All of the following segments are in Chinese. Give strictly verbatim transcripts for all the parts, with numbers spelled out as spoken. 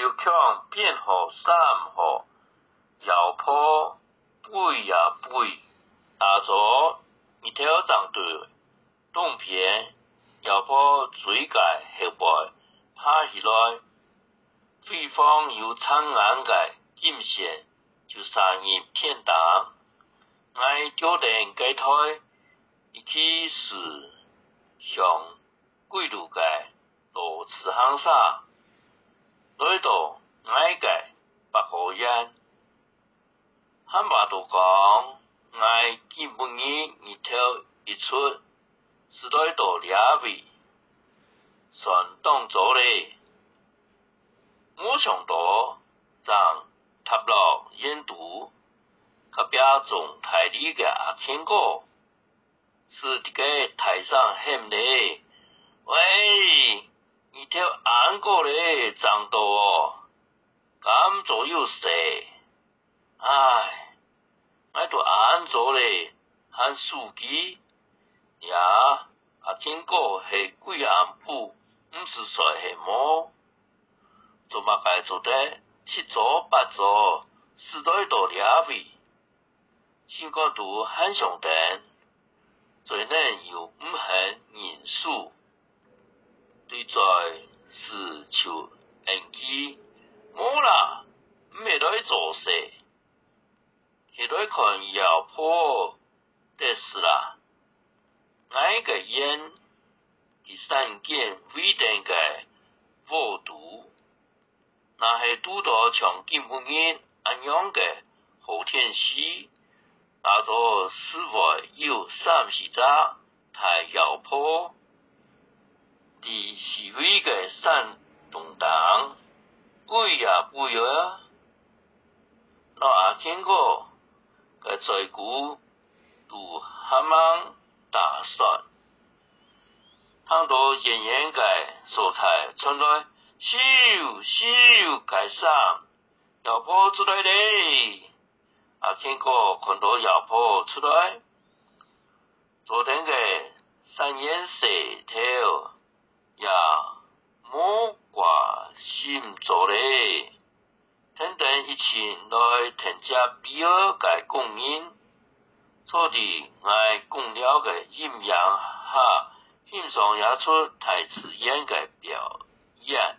就强变好三好，摇坡背呀背，打左一条长对，东边摇坡水界后背趴起来，对方有苍眼界金线就上入天堂，我决定解开一起是向贵路界路慈行沙。来到矮界百合烟，汉话都讲，矮基本日一条一出，是来到两位，算当做嘞。我想到让塔罗研读，甲表中台里嘅阿天哥，是这个台上喊嘞，喂！一条暗过嘞，长到哦，咁左右谁？唉，我都暗咗嘞，喊书记呀，阿听过系贵暗部，唔是说系么？做乜该做得七早八早，时代到两位，先个都很上等，最能有唔很人数。对在是求恩基，冇啦，唔系来做事，系来看摇坡的事啦。我个烟第三件非定嘅vô毒，那系拄到像金本人安样嘅好天气，打咗室外有三四扎太摇坡。伫示威嘅山动荡，背呀背啊，那阿天哥嘅在股都还忙打算，看到演员嘅素材传来，咻咻改上，摇坡出来嘞！阿天哥看到摇坡出来，昨天嘅三颜色条。呀，莫挂心做嘞，等等一起来添加比尔嘅供应，错地爱供了嘅阴阳下，欣赏也出台词演嘅表演，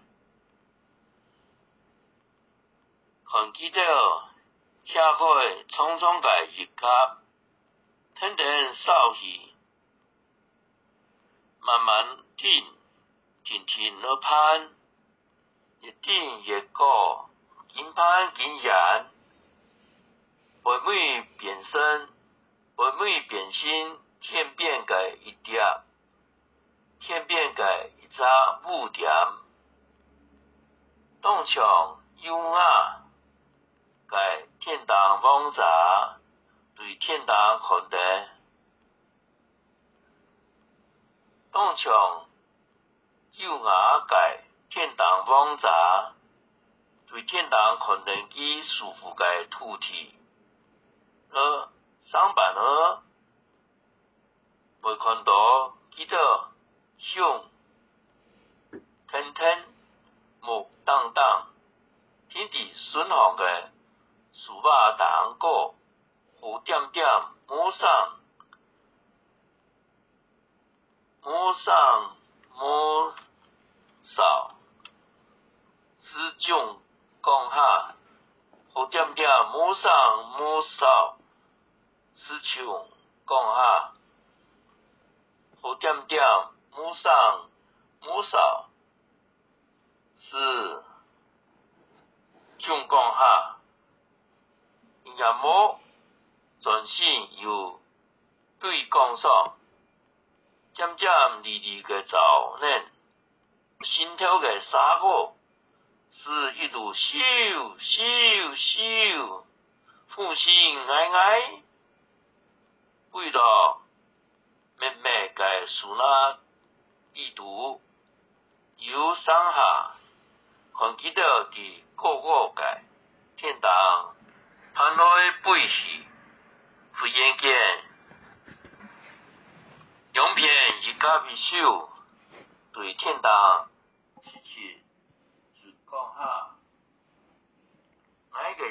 看记得下开匆匆嘅一卡，等等稍息，慢慢听。天天乐攀，一定一个金攀金岩，为每变身，为每变心，天变嘅一点，天变嘅一扎污点，当场优雅嘅天堂王杂，对天堂看待，当场。优雅界天堂王杂，对天堂可能机舒服嘅土地，而上班呢，会看到记者熊腾腾木当当，天地顺行嘅树瓦蛋糕，好点点摸上摸上摸。少是种讲下，好点点摸上摸少是种讲下，好点点摸上摸少是种讲下，人家摸专心有对讲上，渐渐离离嘅早呢。心跳嘅沙个是一路咻咻咻，呼吸挨挨，为了慢慢嘅树那地图有上下，看见到啲个个嘅天堂，看来背时，忽然间，两片一家必手对天堂。是讲下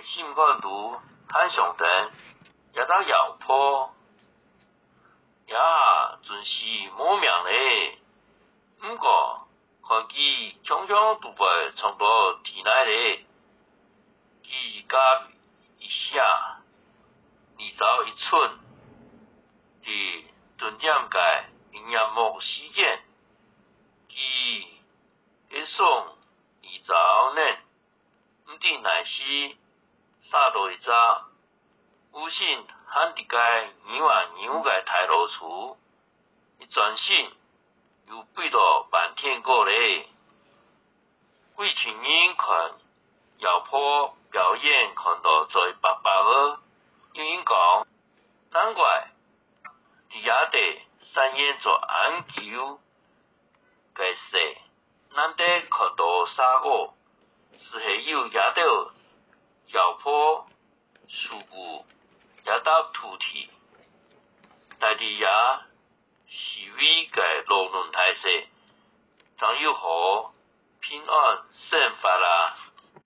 心肝肚和上等，也到摇坡，也准是无名嘞。不过看佢强强独白传播体内嘞，佢加一下二走一寸，伫重点界营养木事件，佢一送二走呢，唔知乃是啥落一早，有心喊伫个牛啊牛个大路厝，一转身又飞到半天过嘞。几群人看摇坡表演，看到在白白儿，有人讲难怪伫野地山野做研究，个说咱得看到啥个，是系有野到摇坡树木也到土地，但伫也是为个路轮太细，怎有好平安生发啦。